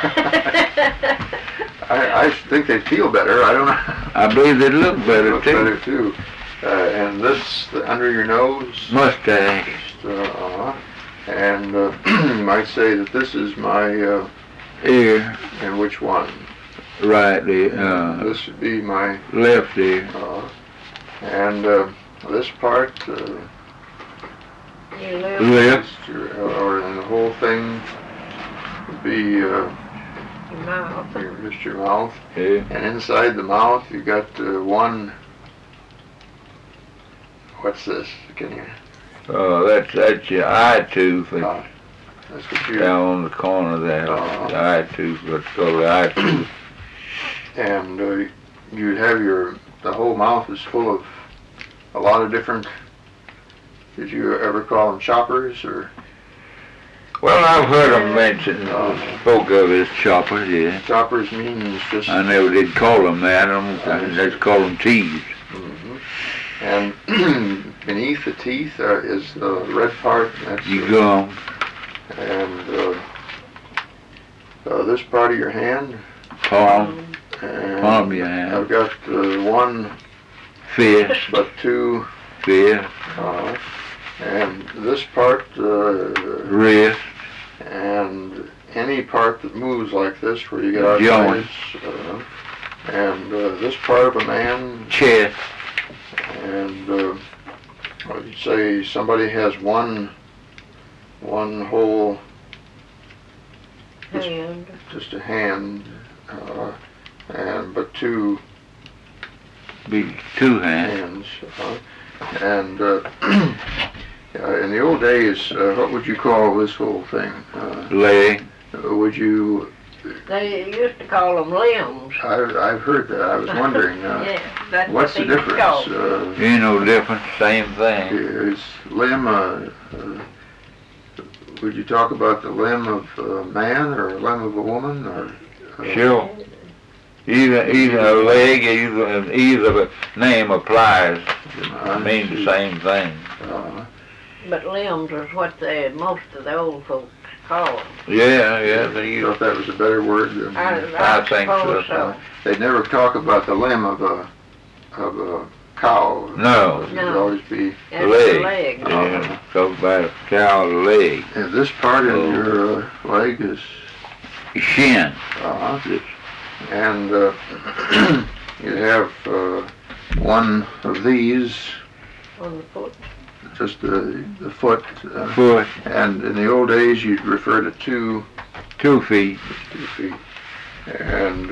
I think they'd feel better. I don't know. I believe they'd look better Look too. better too. And this under your nose. Mustache. And you might say that this is my Ear. and which one? Right ear. This would be my Left ear. and this part. Left. Or the whole thing would be Mouth. just your mouth. Yeah. And inside the mouth, you got one. What's this? Can you? That's your eye tooth. That's what you. Down on the corner there. The eye tooth. What's called the eye tooth. And you'd have the whole mouth is full of a lot of different. Did you ever call them choppers or? Well, I've heard them mentioned, spoke of as choppers, yeah. Choppers means just. I never did call them that. I just call them teeth. Mm-hmm. And beneath the teeth is the red part. That's You gum. And this part of your hand. Palm. And Palm of your hand. I've got one Fist. but two. Fist. And this part. Wrist. And any part that moves like this, where you got Joint. and this part of a man. Chest. And you'd say somebody has one whole. Hand. Just a hand, but two Be two hands. hands. In the old days, what would you call this whole thing? Leg. Would you? They used to call them limbs. I've heard that. I was wondering. Yeah, that's What's what the they used to call difference? them. Ain't no difference. Same thing. Is limb? Would you talk about the limb of a man or a limb of a woman or? Sure. Either a leg, either name applies. It means the same thing. But limbs is what most of the old folks call them. Yeah, I they thought that was a better word than. I think suppose so. so. They'd never talk about the limb of a cow. No. It'd No. always be. That's Leg. the leg. Yeah, talk about a cow's leg. And this part of your leg is. Shin. And you have one of these, On the foot. just the foot. Foot. And in the old days, you'd refer to 2 feet. 2 feet. And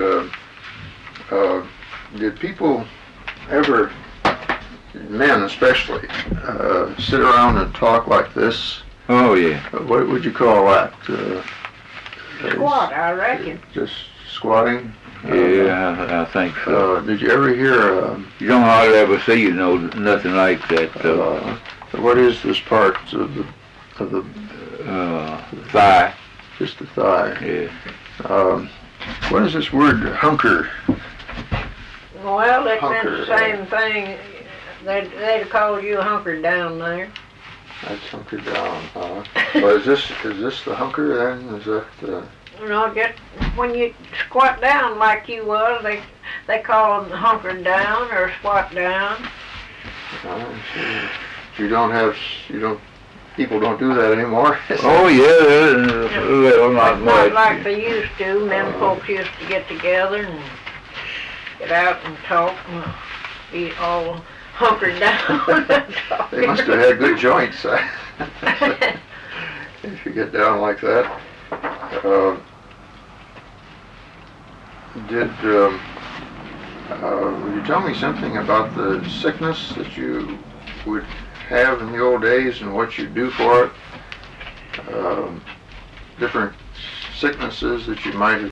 did people ever, men especially, sit around and talk like this? Oh, yeah. What would you call that? Squat, I reckon. Just squatting? Yeah, I think so. Did you ever hear? You don't hardly ever see nothing like that. What is this part of the Thigh. just the thigh? Yeah. What is this word hunker? Well, it meant Hunker, the same thing. They'd call you hunkered down there. That's hunker down. Well, is this the hunker then? Is that? Just when you squat down like you was, they call them hunkered down or squat down. People don't do that anymore. Oh, yeah, well, not It's not much. like they used to. Men folks used to get together and get out and talk and be all hunkered down. They must have had good joints. If you get down like that. Would you tell me something about the sickness that you would have in the old days and what you do for it? Different sicknesses that you might have